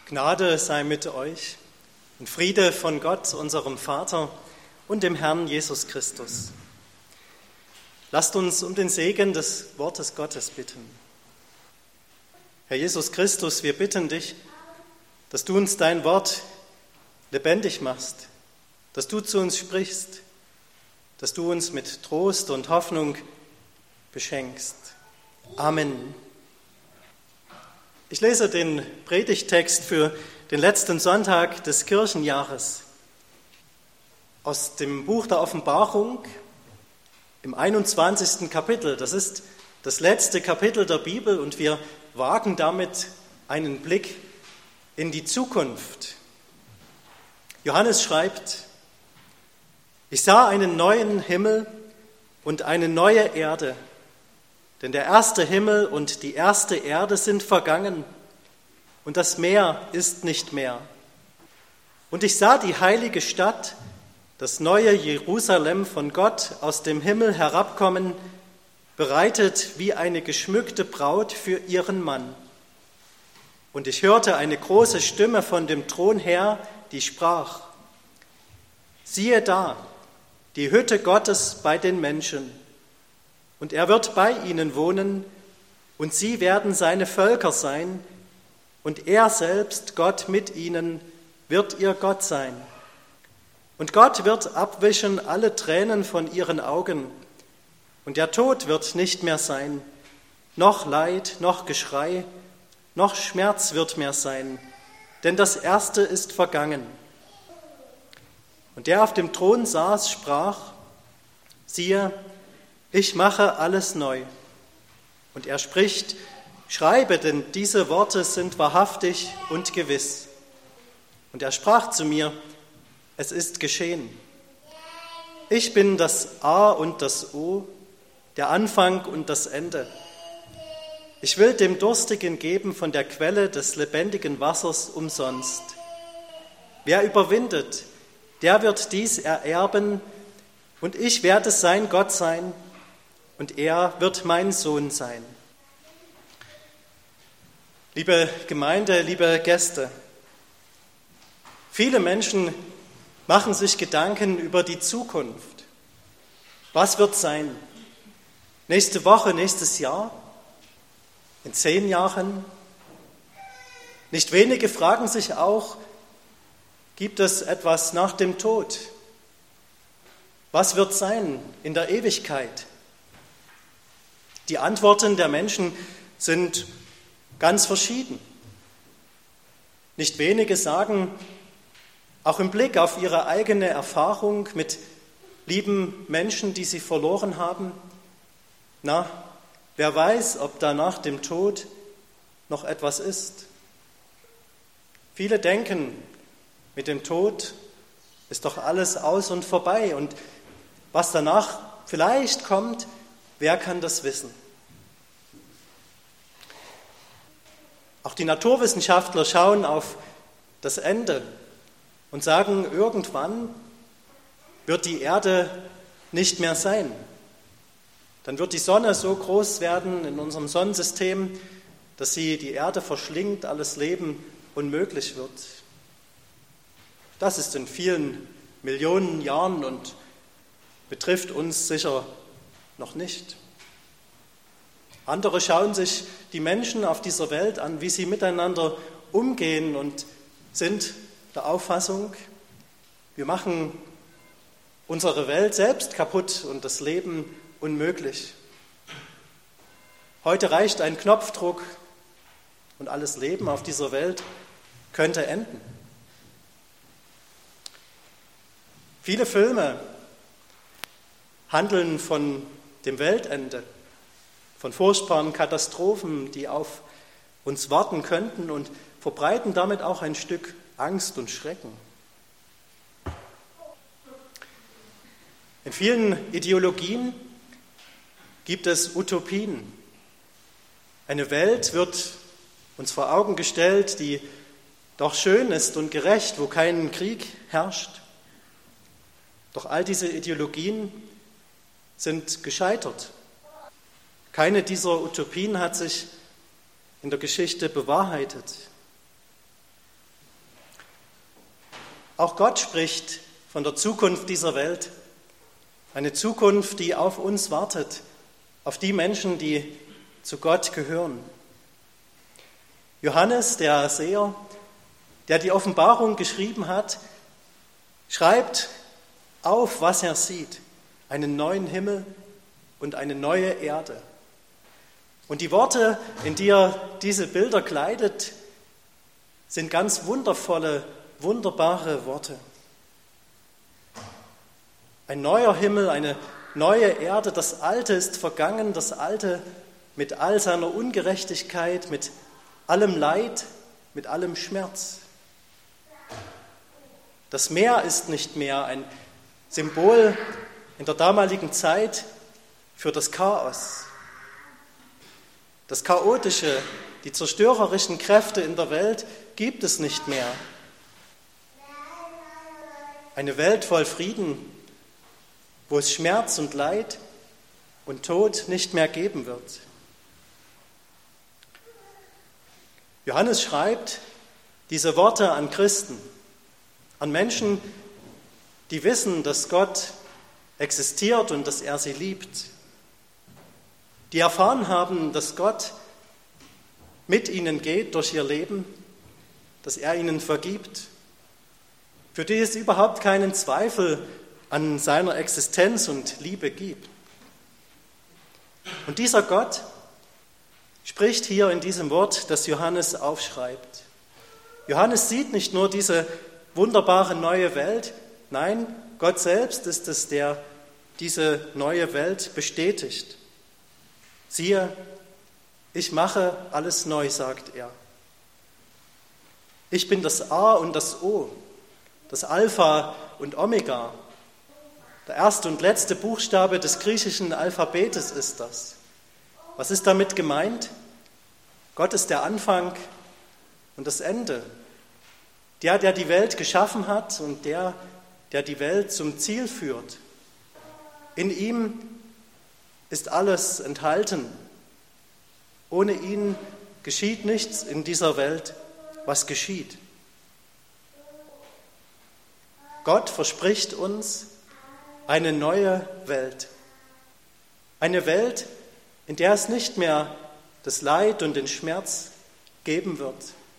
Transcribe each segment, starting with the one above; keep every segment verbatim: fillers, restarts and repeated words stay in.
Gnade sei mit euch und Friede von Gott, unserem Vater und dem Herrn Jesus Christus. Lasst uns um den Segen des Wortes Gottes bitten. Herr Jesus Christus, wir bitten dich, dass du uns dein Wort lebendig machst, dass du zu uns sprichst, dass du uns mit Trost und Hoffnung beschenkst. Amen. Ich lese den Predigttext für den letzten Sonntag des Kirchenjahres aus dem Buch der Offenbarung im einundzwanzigsten Kapitel. Das ist das letzte Kapitel der Bibel und wir wagen damit einen Blick in die Zukunft. Johannes schreibt: Ich sah einen neuen Himmel und eine neue Erde, denn der erste Himmel und die erste Erde sind vergangen und das Meer ist nicht mehr. Und ich sah die heilige Stadt, das neue Jerusalem von Gott aus dem Himmel herabkommen, bereitet wie eine geschmückte Braut für ihren Mann. Und ich hörte eine große Stimme von dem Thron her, die sprach: Siehe da, die Hütte Gottes bei den Menschen. Und er wird bei ihnen wohnen, und sie werden seine Völker sein, und er selbst, Gott mit ihnen, wird ihr Gott sein. Und Gott wird abwischen alle Tränen von ihren Augen, und der Tod wird nicht mehr sein, noch Leid, noch Geschrei, noch Schmerz wird mehr sein, denn das Erste ist vergangen. Und der auf dem Thron saß, sprach: Siehe, ich mache alles neu. Und er spricht: Schreibe, denn diese Worte sind wahrhaftig und gewiss. Und er sprach zu mir: Es ist geschehen. Ich bin das A und das O, der Anfang und das Ende. Ich will dem Durstigen geben von der Quelle des lebendigen Wassers umsonst. Wer überwindet, der wird dies ererben, und ich werde sein Gott sein, und er wird mein Sohn sein. Liebe Gemeinde, liebe Gäste, viele Menschen machen sich Gedanken über die Zukunft. Was wird sein? Nächste Woche, nächstes Jahr? In zehn Jahren? Nicht wenige fragen sich auch: Gibt es etwas nach dem Tod? Was wird sein in der Ewigkeit? Die Antworten der Menschen sind ganz verschieden. Nicht wenige sagen, auch im Blick auf ihre eigene Erfahrung mit lieben Menschen, die sie verloren haben: Na, wer weiß, ob da nach dem Tod noch etwas ist. Viele denken, mit dem Tod ist doch alles aus und vorbei, und was danach vielleicht kommt, wer kann das wissen? Auch die Naturwissenschaftler schauen auf das Ende und sagen, irgendwann wird die Erde nicht mehr sein. Dann wird die Sonne so groß werden in unserem Sonnensystem, dass sie die Erde verschlingt, alles Leben unmöglich wird. Das ist in vielen Millionen Jahren und betrifft uns sicher noch nicht. Andere schauen sich die Menschen auf dieser Welt an, wie sie miteinander umgehen, und sind der Auffassung, wir machen unsere Welt selbst kaputt und das Leben unmöglich. Heute reicht ein Knopfdruck und alles Leben auf dieser Welt könnte enden. Viele Filme handeln von dem Weltende, von furchtbaren Katastrophen, die auf uns warten könnten, und verbreiten damit auch ein Stück Angst und Schrecken. In vielen Ideologien gibt es Utopien. Eine Welt wird uns vor Augen gestellt, die doch schön ist und gerecht, wo kein Krieg herrscht. Doch all diese Ideologien sind gescheitert. Keine dieser Utopien hat sich in der Geschichte bewahrheitet. Auch Gott spricht von der Zukunft dieser Welt. Eine Zukunft, die auf uns wartet, auf die Menschen, die zu Gott gehören. Johannes, der Seher, der die Offenbarung geschrieben hat, schreibt auf, was er sieht. Einen neuen Himmel und eine neue Erde. Und die Worte, in die er diese Bilder kleidet, sind ganz wundervolle, wunderbare Worte. Ein neuer Himmel, eine neue Erde, das Alte ist vergangen, das Alte mit all seiner Ungerechtigkeit, mit allem Leid, mit allem Schmerz. Das Meer ist nicht mehr ein Symbol in der damaligen Zeit für das Chaos. Das Chaotische, die zerstörerischen Kräfte in der Welt gibt es nicht mehr. Eine Welt voll Frieden, wo es Schmerz und Leid und Tod nicht mehr geben wird. Johannes schreibt diese Worte an Christen, an Menschen, die wissen, dass Gott existiert und dass er sie liebt, die erfahren haben, dass Gott mit ihnen geht durch ihr Leben, dass er ihnen vergibt, für die es überhaupt keinen Zweifel an seiner Existenz und Liebe gibt. Und dieser Gott spricht hier in diesem Wort, das Johannes aufschreibt. Johannes sieht nicht nur diese wunderbare neue Welt, nein, Gott selbst ist es, der diese neue Welt bestätigt. Siehe, ich mache alles neu, sagt er. Ich bin das A und das O, das Alpha und Omega. Der erste und letzte Buchstabe des griechischen Alphabetes ist das. Was ist damit gemeint? Gott ist der Anfang und das Ende. Der, der die Welt geschaffen hat und der, der die Welt zum Ziel führt. In ihm ist alles enthalten. Ohne ihn geschieht nichts in dieser Welt, was geschieht. Gott verspricht uns eine neue Welt. Eine Welt, in der es nicht mehr das Leid und den Schmerz geben wird.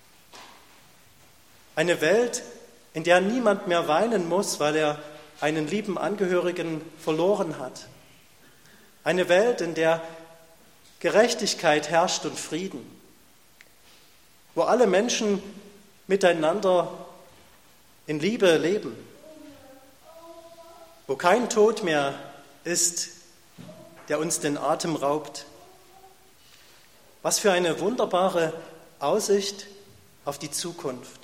Eine Welt, in der niemand mehr weinen muss, weil er einen lieben Angehörigen verloren hat. Eine Welt, in der Gerechtigkeit herrscht und Frieden, wo alle Menschen miteinander in Liebe leben, wo kein Tod mehr ist, der uns den Atem raubt. Was für eine wunderbare Aussicht auf die Zukunft.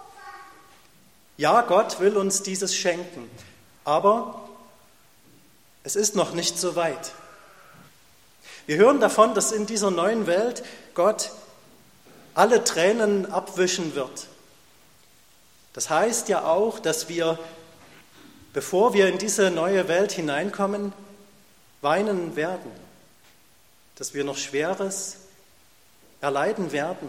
Ja, Gott will uns dieses schenken, aber es ist noch nicht so weit. Wir hören davon, dass in dieser neuen Welt Gott alle Tränen abwischen wird. Das heißt ja auch, dass wir, bevor wir in diese neue Welt hineinkommen, weinen werden, dass wir noch Schweres erleiden werden.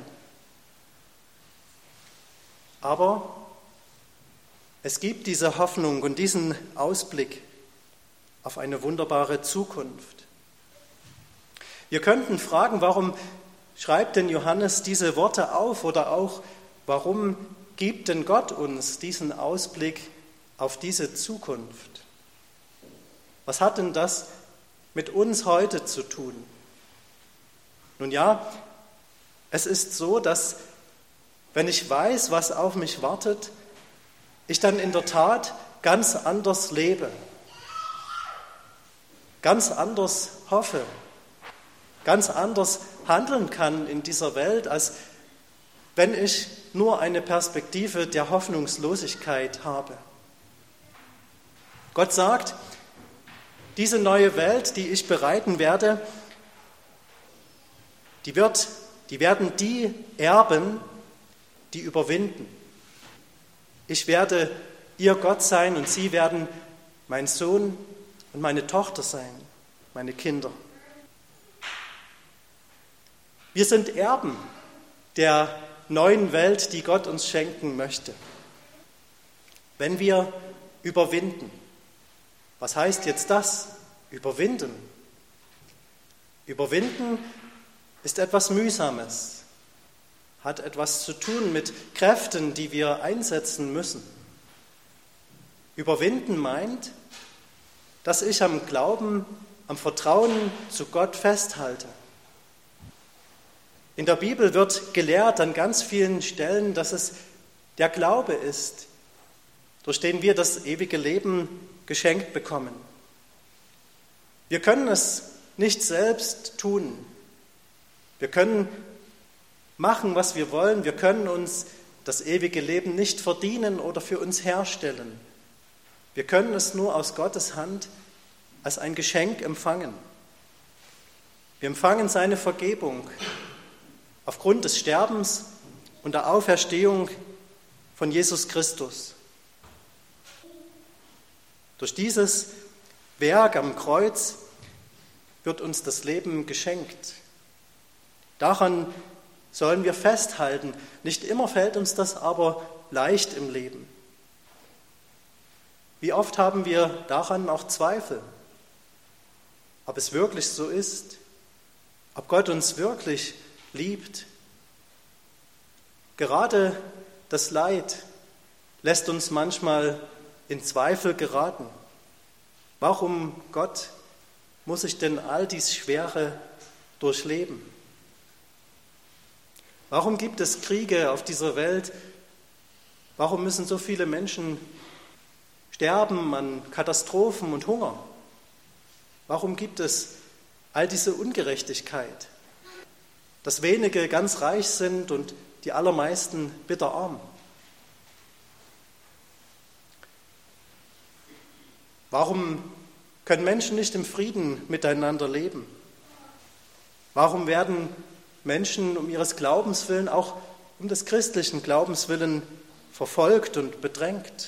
Aber es gibt diese Hoffnung und diesen Ausblick auf eine wunderbare Zukunft. Wir könnten fragen, warum schreibt denn Johannes diese Worte auf oder auch, warum gibt denn Gott uns diesen Ausblick auf diese Zukunft? Was hat denn das mit uns heute zu tun? Nun ja, es ist so, dass wenn ich weiß, was auf mich wartet, ich dann in der Tat ganz anders lebe, ganz anders hoffe, ganz anders handeln kann in dieser Welt, als wenn ich nur eine Perspektive der Hoffnungslosigkeit habe. Gott sagt, diese neue Welt, die ich bereiten werde, die, wird, die werden die erben, die überwinden. Ich werde ihr Gott sein und sie werden mein Sohn und meine Tochter sein, meine Kinder. Wir sind Erben der neuen Welt, die Gott uns schenken möchte. wenn wir überwinden. Was heißt jetzt das? Überwinden. Überwinden ist etwas Mühsames, hat etwas zu tun mit Kräften, die wir einsetzen müssen. Überwinden meint, dass ich am Glauben, am Vertrauen zu Gott festhalte. In der Bibel wird gelehrt an ganz vielen Stellen, dass es der Glaube ist, durch den wir das ewige Leben geschenkt bekommen. Wir können es nicht selbst tun. Wir können machen, was wir wollen. Wir können uns das ewige Leben nicht verdienen oder für uns herstellen. Wir können es nur aus Gottes Hand als ein Geschenk empfangen. Wir empfangen seine Vergebung aufgrund des Sterbens und der Auferstehung von Jesus Christus. Durch dieses Werk am Kreuz wird uns das Leben geschenkt. Daran sollen wir festhalten. Nicht immer fällt uns das aber leicht im Leben. Wie oft haben wir daran auch Zweifel, ob es wirklich so ist, ob Gott uns wirklich liebt. Gerade das Leid lässt uns manchmal in Zweifel geraten. Warum, Gott, muss ich denn all dies Schwere durchleben? Warum gibt es Kriege auf dieser Welt? Warum müssen so viele Menschen sterben an Katastrophen und Hunger? Warum gibt es all diese Ungerechtigkeit, dass wenige ganz reich sind und die allermeisten bitterarm? Warum können Menschen nicht im Frieden miteinander leben? Warum werden Menschen um ihres Glaubens willen, auch um des christlichen Glaubens willen, verfolgt und bedrängt?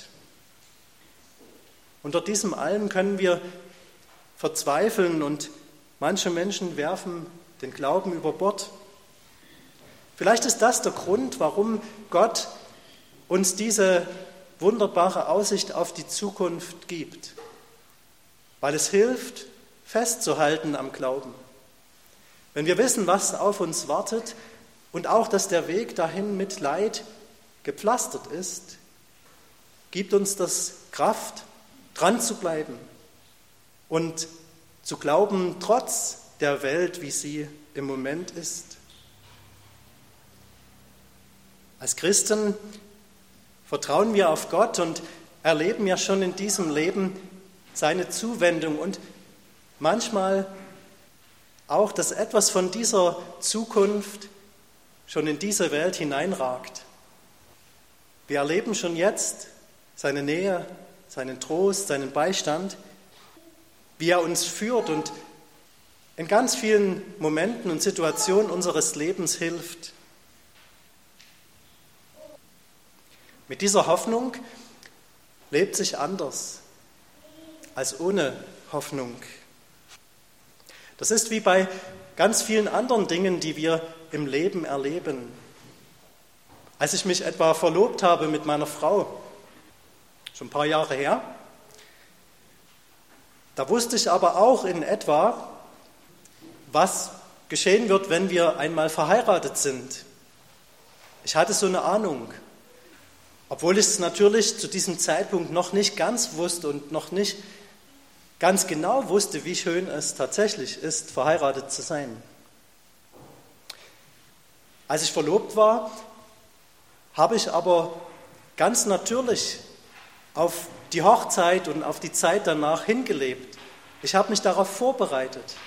Unter diesem allen können wir verzweifeln und manche Menschen werfen den Glauben über Bord. Vielleicht ist das der Grund, warum Gott uns diese wunderbare Aussicht auf die Zukunft gibt, weil es hilft, festzuhalten am Glauben. Wenn wir wissen, was auf uns wartet und auch, dass der Weg dahin mit Leid gepflastert ist, gibt uns das Kraft, dran zu bleiben und zu glauben, trotz der Welt, wie sie im Moment ist. Als Christen vertrauen wir auf Gott und erleben ja schon in diesem Leben seine Zuwendung und manchmal auch, dass etwas von dieser Zukunft schon in diese Welt hineinragt. Wir erleben schon jetzt seine Nähe, seinen Trost, seinen Beistand, wie er uns führt und in ganz vielen Momenten und Situationen unseres Lebens hilft. Mit dieser Hoffnung lebt sich anders als ohne Hoffnung. Das ist wie bei ganz vielen anderen Dingen, die wir im Leben erleben. Als ich mich etwa verlobt habe mit meiner Frau, schon ein paar Jahre her, da wusste ich aber auch in etwa, was geschehen wird, wenn wir einmal verheiratet sind. Ich hatte so eine Ahnung, obwohl ich es natürlich zu diesem Zeitpunkt noch nicht ganz wusste und noch nicht ganz genau wusste, wie schön es tatsächlich ist, verheiratet zu sein. Als ich verlobt war, habe ich aber ganz natürlich auf die Hochzeit und auf die Zeit danach hingelebt. Ich habe mich darauf vorbereitet.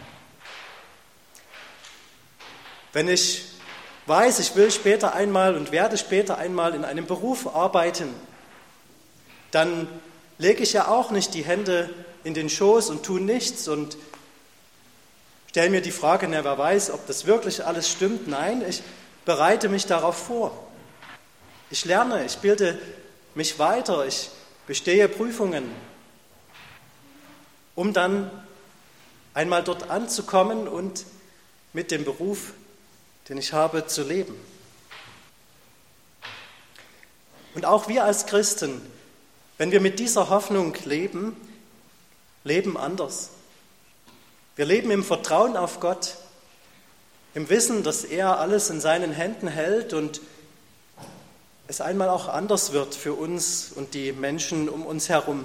Wenn ich weiß, ich will später einmal und werde später einmal in einem Beruf arbeiten, dann lege ich ja auch nicht die Hände in den Schoß und tue nichts und stelle mir die Frage, na, wer weiß, ob das wirklich alles stimmt. Nein, ich bereite mich darauf vor. Ich lerne, ich bilde mich weiter, ich bestehe Prüfungen, um dann einmal dort anzukommen und mit dem Beruf, den ich habe, zu leben. Und auch wir als Christen wenn wir mit dieser Hoffnung leben, leben anders. Wir leben im Vertrauen auf Gott, im Wissen, dass er alles in seinen Händen hält und es einmal auch anders wird für uns und die Menschen um uns herum.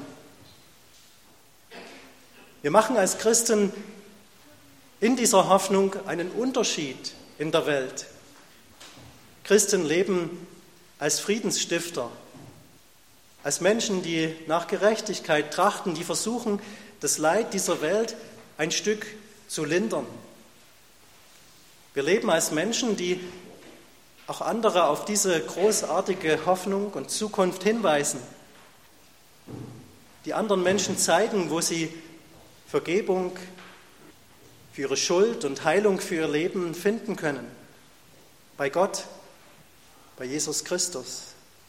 Wir machen als Christen in dieser Hoffnung einen Unterschied in der Welt. Christen leben als Friedensstifter, als Menschen, die nach Gerechtigkeit trachten, die versuchen, das Leid dieser Welt ein Stück zu lindern. Wir leben als Menschen, die auch andere auf diese großartige Hoffnung und Zukunft hinweisen, die anderen Menschen zeigen, wo sie Vergebung für ihre Schuld und Heilung für ihr Leben finden können. Bei Gott, bei Jesus Christus.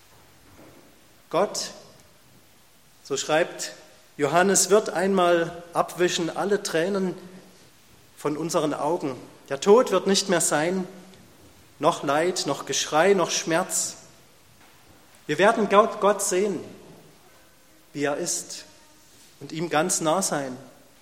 Gott, so schreibt Johannes, wird einmal abwischen alle Tränen von unseren Augen. Der Tod wird nicht mehr sein, noch Leid, noch Geschrei, noch Schmerz. Wir werden Gott sehen, wie er ist, und ihm ganz nah sein.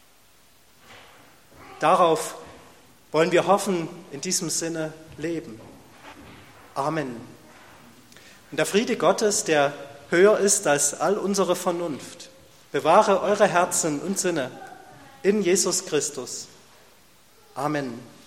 Darauf wollen wir hoffen, in diesem Sinne leben. Amen. Und der Friede Gottes, der höher ist als all unsere Vernunft, bewahre eure Herzen und Sinne in Jesus Christus. Amen.